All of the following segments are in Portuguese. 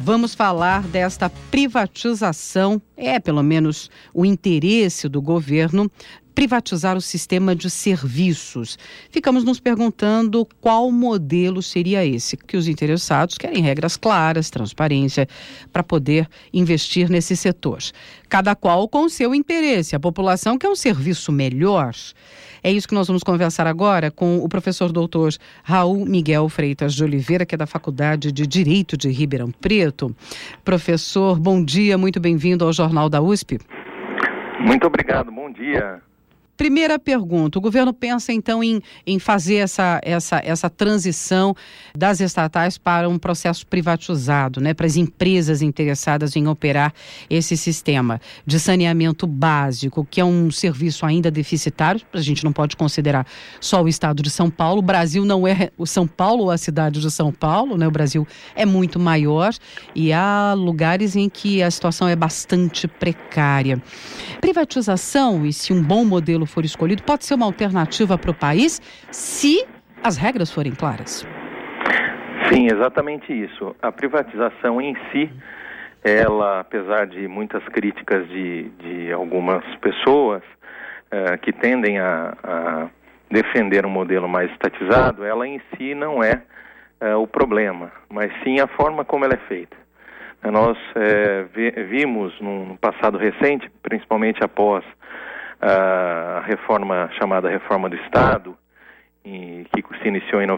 Vamos falar desta privatização, pelo menos o interesse do governo, privatizar o sistema de serviços. Ficamos nos perguntando qual modelo seria esse, que os interessados querem regras claras, transparência, para poder investir nesse setor. Cada qual com o seu interesse. A população quer um serviço melhor. É isso que nós vamos conversar agora com o professor doutor Raul Miguel Freitas de Oliveira, que é da Faculdade de Direito de Ribeirão Preto. Professor, bom dia, muito bem-vindo ao Jornal da USP. Muito obrigado, bom dia. Primeira pergunta, o governo pensa então em fazer essa transição das estatais para um processo privatizado, né, para as empresas interessadas em operar esse sistema de saneamento básico, que é um serviço ainda deficitário. A gente não pode considerar só o estado de São Paulo. O Brasil não é o São Paulo ou a cidade de São Paulo, né? O Brasil é muito maior e há lugares em que a situação é bastante precária. Privatização, e se um bom modelo for escolhido, pode ser uma alternativa para o país se as regras forem claras. Sim, exatamente isso. A privatização em si, ela, apesar de muitas críticas de algumas pessoas que tendem a defender um modelo mais estatizado, ela em si não é o problema, mas sim a forma como ela é feita. Nós vimos no passado recente, principalmente após a reforma chamada Reforma do Estado, que se iniciou em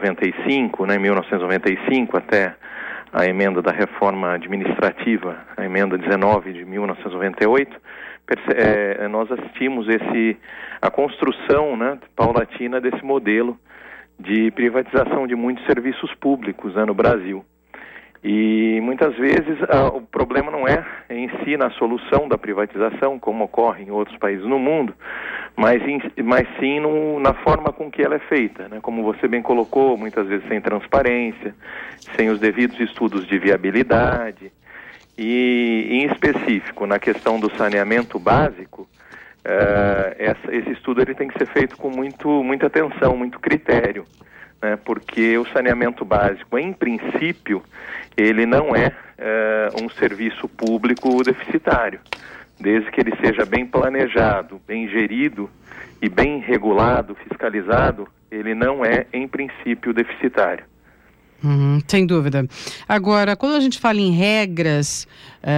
1995, até a emenda da Reforma Administrativa, a emenda 19 de 1998, nós assistimos a construção, né, paulatina desse modelo de privatização de muitos serviços públicos, no Brasil. E muitas vezes o problema não é em si na solução da privatização, como ocorre em outros países no mundo, mas sim na forma com que ela é feita, né? Como você bem colocou, muitas vezes sem transparência, sem os devidos estudos de viabilidade e, em específico, na questão do saneamento básico, esse estudo ele tem que ser feito com muita atenção, muito critério. Porque o saneamento básico, em princípio, ele não é um serviço público deficitário, desde que ele seja bem planejado, bem gerido e bem regulado, fiscalizado, ele não é, em princípio, deficitário. Sem dúvida. Agora, quando a gente fala em regras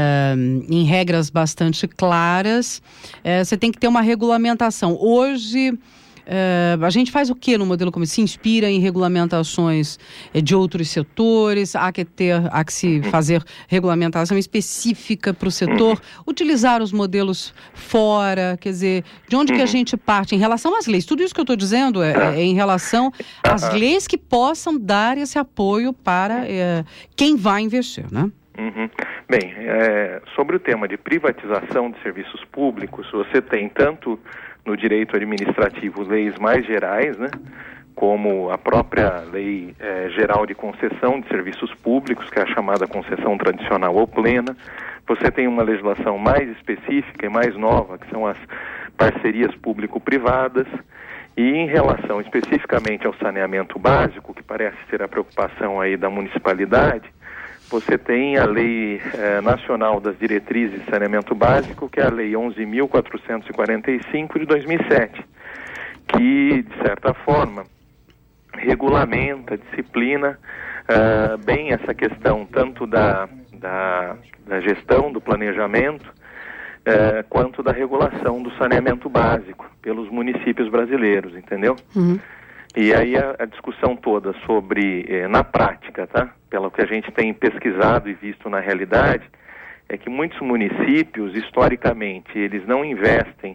bastante claras, você tem que ter uma regulamentação. Hoje, a gente faz o que no modelo como se inspira em regulamentações de outros setores? Há que se fazer regulamentação específica para o setor, utilizar os modelos fora, quer dizer, de onde que a gente parte em relação às leis? Tudo isso que eu estou dizendo é em relação às leis que possam dar esse apoio para quem vai investir, né? Bem, sobre o tema de privatização de serviços públicos, você tem tanto no direito administrativo leis mais gerais, né, como a própria Lei Geral de Concessão de Serviços Públicos, que é a chamada concessão tradicional ou plena. Você tem uma legislação mais específica e mais nova, que são as parcerias público-privadas. E em relação especificamente ao saneamento básico, que parece ser a preocupação aí da municipalidade, você tem a Lei Nacional das Diretrizes de Saneamento Básico, que é a Lei 11.445 de 2007, que, de certa forma, regulamenta, disciplina bem essa questão tanto da gestão, do planejamento, quanto da regulação do saneamento básico pelos municípios brasileiros, entendeu? E aí a discussão toda sobre, na prática, tá? Pelo que a gente tem pesquisado e visto na realidade, é que muitos municípios, historicamente, eles não investem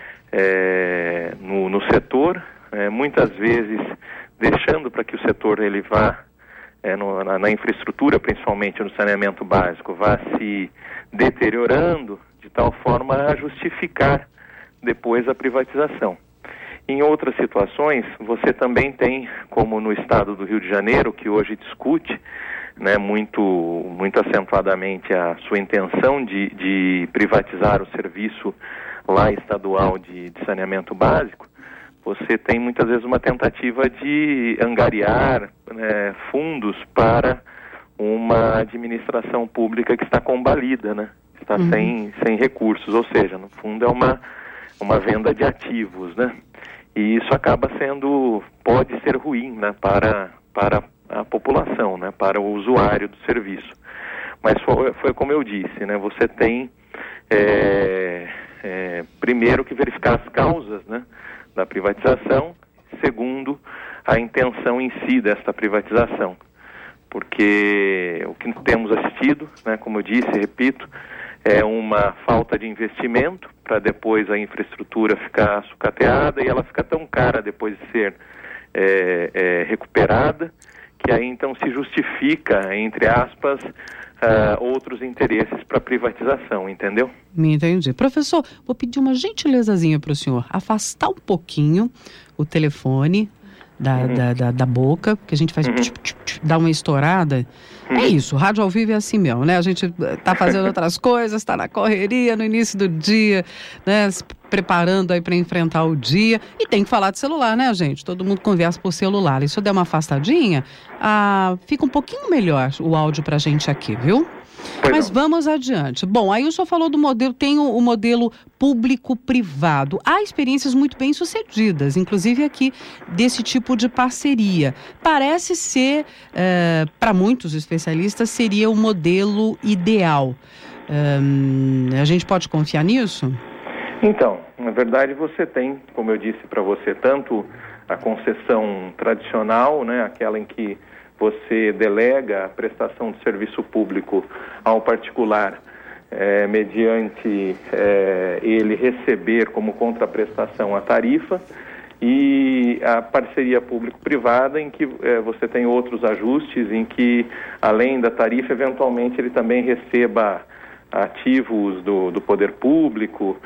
no setor, muitas vezes deixando para que o setor ele vá, na infraestrutura, principalmente no saneamento básico, vá se deteriorando de tal forma a justificar depois a privatização. Em outras situações, você também tem, como no estado do Rio de Janeiro, que hoje discute, né, muito acentuadamente a sua intenção de privatizar o serviço lá estadual de saneamento básico, você tem muitas vezes uma tentativa de angariar fundos para uma administração pública que está combalida, né? Está sem recursos, ou seja, no fundo é uma venda de ativos, né? E isso acaba pode ser ruim, né, para a população, né, para o usuário do serviço. Mas foi como eu disse, né, você tem primeiro que verificar as causas, né, da privatização, segundo, a intenção em si desta privatização. Porque o que temos assistido, né, como eu disse e repito, é uma falta de investimento para depois a infraestrutura ficar sucateada e ela fica tão cara depois de ser recuperada, que aí então se justifica, entre aspas, outros interesses para privatização, entendeu? Me entendi. Professor, vou pedir uma gentilezazinha para o senhor afastar um pouquinho o telefone da boca, que a gente faz dá uma estourada. É isso, rádio ao vivo é assim mesmo, né? A gente tá fazendo outras coisas, tá na correria no início do dia, né? Se preparando aí para enfrentar o dia. E tem que falar de celular, né, gente? Todo mundo conversa por celular. E se eu der uma afastadinha, fica um pouquinho melhor o áudio pra gente aqui, viu? Mas vamos adiante. Bom, aí o senhor falou do modelo, tem o modelo público-privado. Há experiências muito bem sucedidas, inclusive aqui, desse tipo de parceria. Parece ser, para muitos especialistas, seria o modelo ideal. A gente pode confiar nisso? Então, na verdade você tem, como eu disse para você, tanto a concessão tradicional, né, aquela em que você delega a prestação de serviço público ao particular, mediante ele receber como contraprestação a tarifa, e a parceria público-privada, em que você tem outros ajustes, em que, além da tarifa, eventualmente ele também receba ativos do poder público.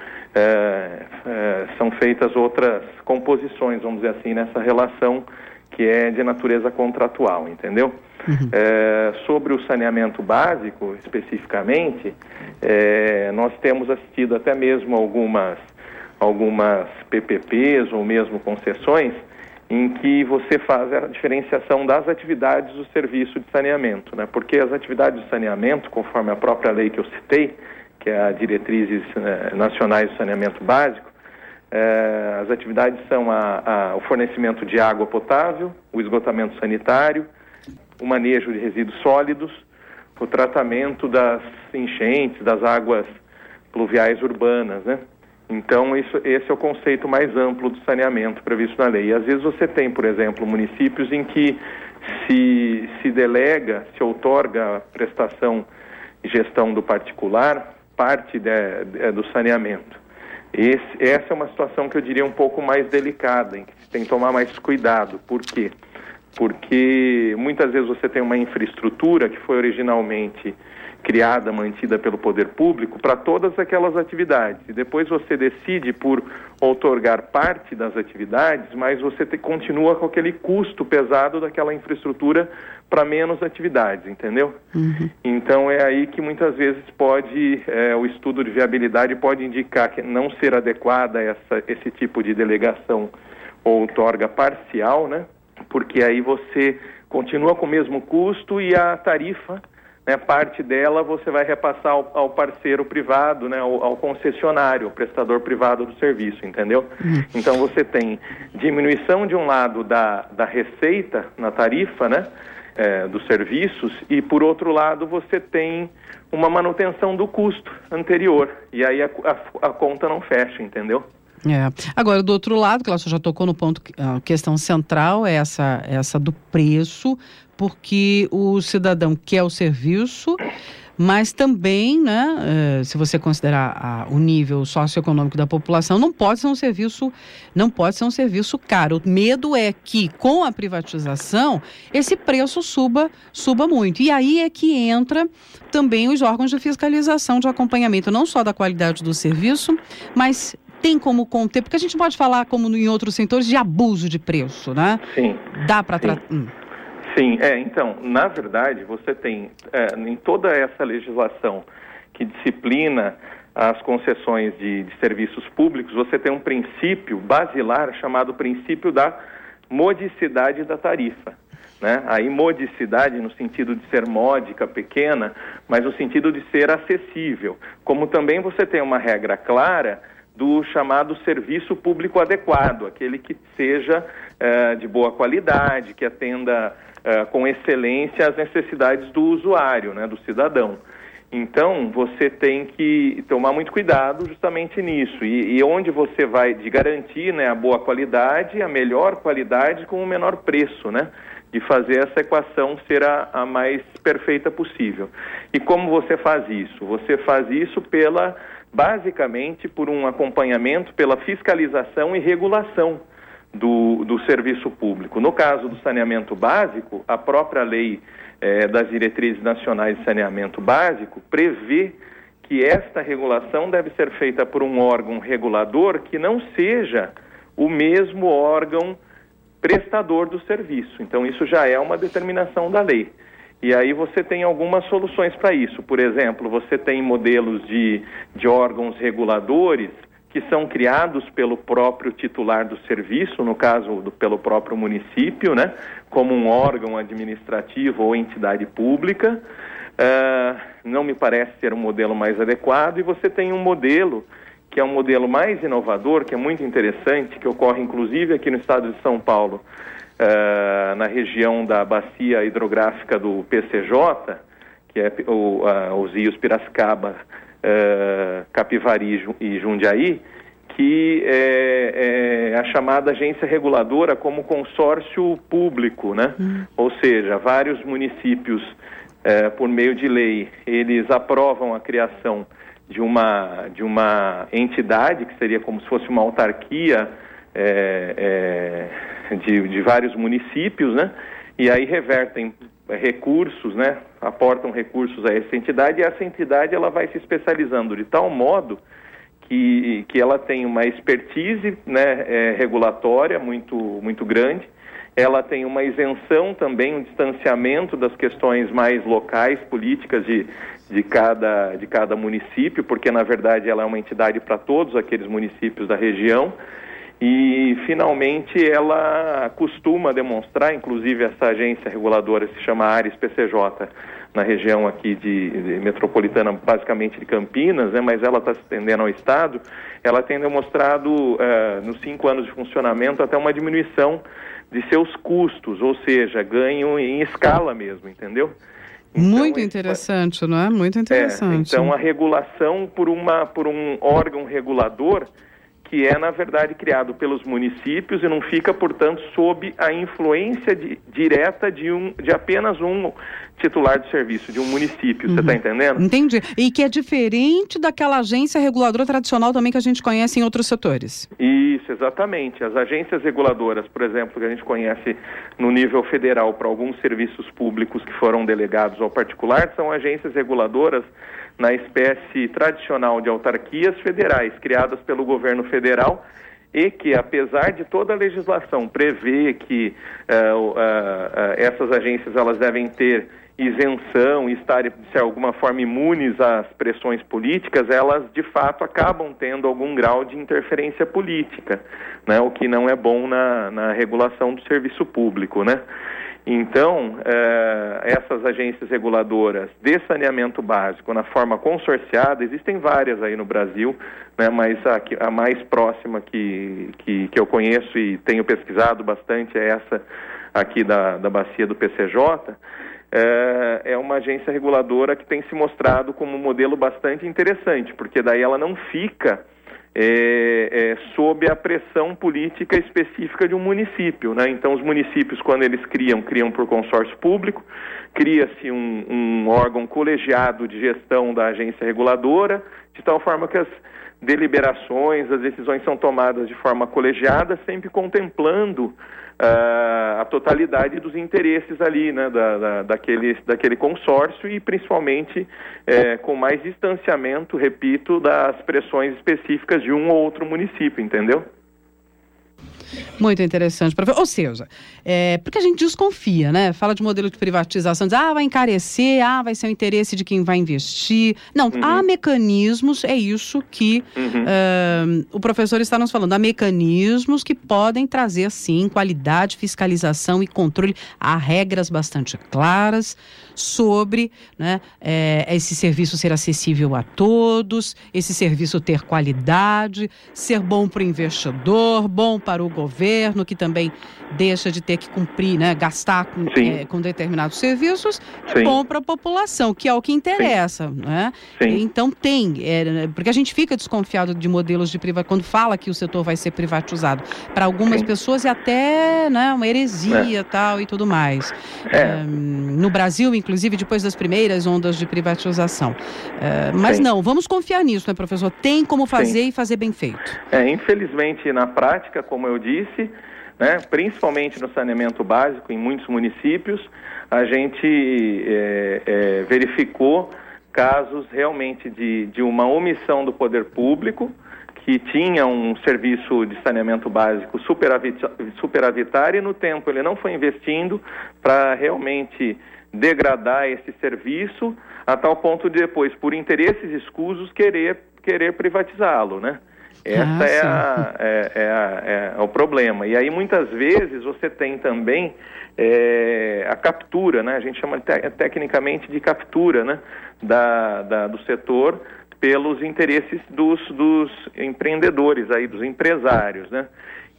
São feitas outras composições, vamos dizer assim, nessa relação que é de natureza contratual, entendeu? Sobre o saneamento básico, especificamente, nós temos assistido até mesmo algumas PPPs ou mesmo concessões em que você faz a diferenciação das atividades do serviço de saneamento, né? Porque as atividades de saneamento, conforme a própria lei que eu citei, que é a Diretrizes Nacionais de Saneamento Básico, as atividades são o fornecimento de água potável, o esgotamento sanitário, o manejo de resíduos sólidos, o tratamento das enchentes, das águas pluviais urbanas, né? Então, esse é o conceito mais amplo do saneamento previsto na lei. E às vezes você tem, por exemplo, municípios em que se delega, se outorga a prestação e gestão do particular parte do saneamento. Essa é uma situação que eu diria um pouco mais delicada, em que se tem que tomar mais cuidado. Por quê? Porque muitas vezes você tem uma infraestrutura que foi originalmente criada, mantida pelo poder público para todas aquelas atividades. E depois você decide por outorgar parte das atividades, mas você continua com aquele custo pesado daquela infraestrutura para menos atividades, entendeu? Então é aí que muitas vezes o estudo de viabilidade pode indicar que não ser adequada esse tipo de delegação ou outorga parcial, né? Porque aí você continua com o mesmo custo e a tarifa, né, parte dela você vai repassar ao parceiro privado, né, ao concessionário, ao prestador privado do serviço, entendeu? Então você tem diminuição de um lado da receita na tarifa, né, dos serviços, e por outro lado você tem uma manutenção do custo anterior, e aí a conta não fecha, entendeu? Agora, do outro lado, que você já tocou no ponto, a questão central é essa do preço, porque o cidadão quer o serviço, mas também, né, se você considerar o nível socioeconômico da população, não pode ser um serviço caro. O medo é que, com a privatização, esse preço suba muito. E aí é que entra também os órgãos de fiscalização, de acompanhamento, não só da qualidade do serviço, mas tem como conter, porque a gente pode falar, como em outros setores, de abuso de preço, né? Sim. Dá para tratar. Sim, então, na verdade, você tem, em toda essa legislação que disciplina as concessões de serviços públicos, você tem um princípio basilar chamado princípio da modicidade da tarifa. né? Aí modicidade no sentido de ser módica, pequena, mas no sentido de ser acessível. Como também você tem uma regra clara do chamado serviço público adequado, aquele que seja de boa qualidade, que atenda com excelência às necessidades do usuário, né, do cidadão. Então, você tem que tomar muito cuidado justamente nisso. E onde você vai de garantir, né, a boa qualidade, a melhor qualidade com o menor preço, né? De fazer essa equação ser a mais perfeita possível. E como você faz isso? Você faz isso basicamente por um acompanhamento, pela fiscalização e regulação do serviço público. No caso do saneamento básico, a própria lei das diretrizes nacionais de saneamento básico prevê que esta regulação deve ser feita por um órgão regulador que não seja o mesmo órgão prestador do serviço. Então, isso já é uma determinação da lei. E aí você tem algumas soluções para isso. Por exemplo, você tem modelos de órgãos reguladores que são criados pelo próprio titular do serviço, no caso pelo próprio município, né, como um órgão administrativo ou entidade pública. Não me parece ser um modelo mais adequado, e você tem um modelo que é um modelo mais inovador, que é muito interessante, que ocorre inclusive aqui no estado de São Paulo, na região da bacia hidrográfica do PCJ, que é os rios Piracicaba, Capivari e Jundiaí, que é a chamada agência reguladora como consórcio público, né? Ou seja, vários municípios, por meio de lei, eles aprovam a criação de uma entidade, que seria como se fosse uma autarquia de vários municípios, né? E aí revertem recursos, né? Aportam recursos a essa entidade, e essa entidade ela vai se especializando de tal modo que ela tem uma expertise, né, regulatória muito grande. Ela tem uma isenção também, um distanciamento das questões mais locais, políticas de cada município, porque na verdade ela é uma entidade para todos aqueles municípios da região. E, finalmente, ela costuma demonstrar, inclusive essa agência reguladora se chama Ares PCJ, na região aqui de metropolitana, basicamente de Campinas, né, mas ela está se estendendo ao estado. Ela tem demonstrado, nos 5 anos de funcionamento, até uma diminuição de seus custos, ou seja, ganho em escala mesmo, entendeu? Então, muito interessante, não é? Muito interessante. Então, a regulação por um órgão regulador que é, na verdade, criado pelos municípios e não fica, portanto, sob a influência direta de apenas um titular de serviço, de um município, você está entendendo? Entendi. E que é diferente daquela agência reguladora tradicional também que a gente conhece em outros setores. Isso, exatamente. As agências reguladoras, por exemplo, que a gente conhece no nível federal para alguns serviços públicos que foram delegados ao particular, são agências reguladoras na espécie tradicional de autarquias federais, criadas pelo governo federal, e que, apesar de toda a legislação prever que essas agências elas devem ter isenção e estar, de alguma forma, imunes às pressões políticas, elas, de fato, acabam tendo algum grau de interferência política, né? O que não é bom na regulação do serviço público, né? Então, essas agências reguladoras de saneamento básico na forma consorciada, existem várias aí no Brasil, né, mas a mais próxima que eu conheço e tenho pesquisado bastante é essa aqui da bacia do PCJ. É uma agência reguladora que tem se mostrado como um modelo bastante interessante, porque daí ela não fica sob a pressão política específica de um município, né? Então, os municípios, quando eles criam por consórcio público, cria-se um órgão colegiado de gestão da agência reguladora, de tal forma que as deliberações, as decisões são tomadas de forma colegiada, sempre contemplando a totalidade dos interesses ali, né, daquele consórcio, e principalmente com mais distanciamento, repito, das pressões específicas de um ou outro município, entendeu? Muito interessante, professor. Ou seja, porque a gente desconfia, né? Fala de modelo de privatização, diz, vai encarecer, vai ser o interesse de quem vai investir. Não, há mecanismos, é isso que o professor está nos falando, há mecanismos que podem trazer, sim, qualidade, fiscalização e controle. Há regras bastante claras sobre, né, esse serviço ser acessível a todos, esse serviço ter qualidade, ser bom para o investidor, bom para o governo, que também deixa de ter que cumprir, né, gastar com determinados serviços, é bom para a população, que é o que interessa. Né? Então porque a gente fica desconfiado de modelos de privatização, quando fala que o setor vai ser privatizado. Para algumas pessoas é até, né, uma heresia tal, e tudo mais. No Brasil, inclusive, depois das primeiras ondas de privatização. Mas não, vamos confiar nisso, né, professor? Tem como fazer e fazer bem feito. Infelizmente, na prática, como eu disse, né, principalmente no saneamento básico, em muitos municípios, a gente verificou casos realmente de uma omissão do poder público, que tinha um serviço de saneamento básico superavitário e no tempo ele não foi investindo para realmente degradar esse serviço a tal ponto de depois, por interesses escusos, querer privatizá-lo, né? Esse é o problema. E aí muitas vezes você tem também a captura, né? A gente chama tecnicamente de captura, né? Do setor pelos interesses dos empreendedores, aí, dos empresários, né?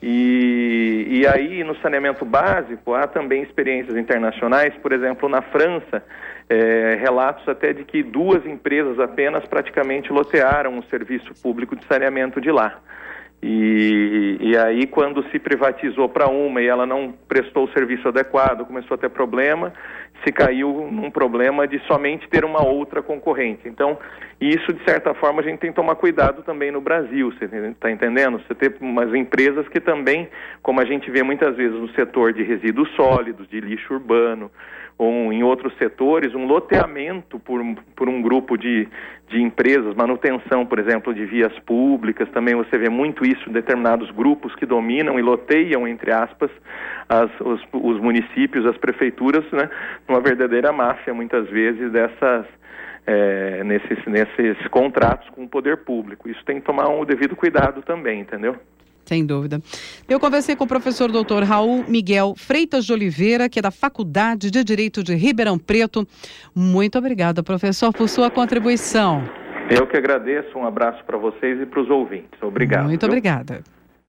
E aí, no saneamento básico, há também experiências internacionais, por exemplo, na França, relatos até de que 2 empresas apenas praticamente lotearam o serviço público de saneamento de lá. E aí, quando se privatizou para uma e ela não prestou o serviço adequado, começou a ter problema, se caiu num problema de somente ter uma outra concorrente. Então, isso, de certa forma, a gente tem que tomar cuidado também no Brasil, você está entendendo? Você tem umas empresas que também, como a gente vê muitas vezes no setor de resíduos sólidos, de lixo urbano, ou em outros setores, um loteamento por um grupo de empresas, manutenção, por exemplo, de vias públicas, também você vê muito isso em determinados grupos que dominam e loteiam, entre aspas, os municípios, as prefeituras, né, uma verdadeira máfia, muitas vezes, nesses contratos com o poder público. Isso tem que tomar o devido cuidado também, entendeu? Sem dúvida. Eu conversei com o professor Dr. Raul Miguel Freitas de Oliveira, que é da Faculdade de Direito de Ribeirão Preto. Muito obrigada, professor, por sua contribuição. Eu que agradeço. Um abraço para vocês e para os ouvintes. Obrigado. Muito obrigada.